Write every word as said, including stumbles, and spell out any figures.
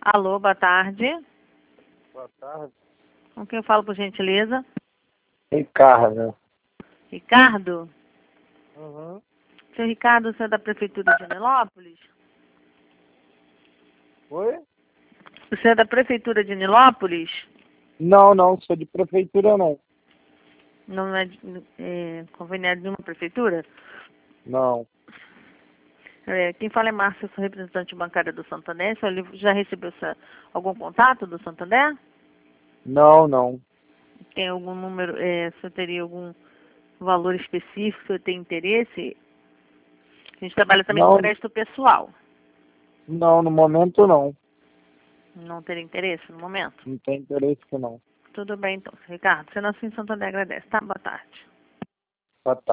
Alô, boa tarde. Boa tarde. Com quem eu falo, por gentileza? Ricardo. Ricardo? Uhum. Seu Ricardo, você é da Prefeitura de Nilópolis? Oi? Você é da Prefeitura de Nilópolis? Não, não, sou de prefeitura não. Não é, é conveniado de uma prefeitura? Não. É, quem fala é Márcia, sou representante bancária do Santander. O senhor já recebeu essa, algum contato do Santander? Não, não. Tem algum número, é, se teria algum valor específico, se tem interesse? A gente trabalha também com Não, crédito pessoal. não, no momento não. Não teria interesse no momento? Não tem interesse que não. Tudo bem, então. Ricardo, você nasceu em Santander, agradece, tá? Boa tarde. Boa tarde.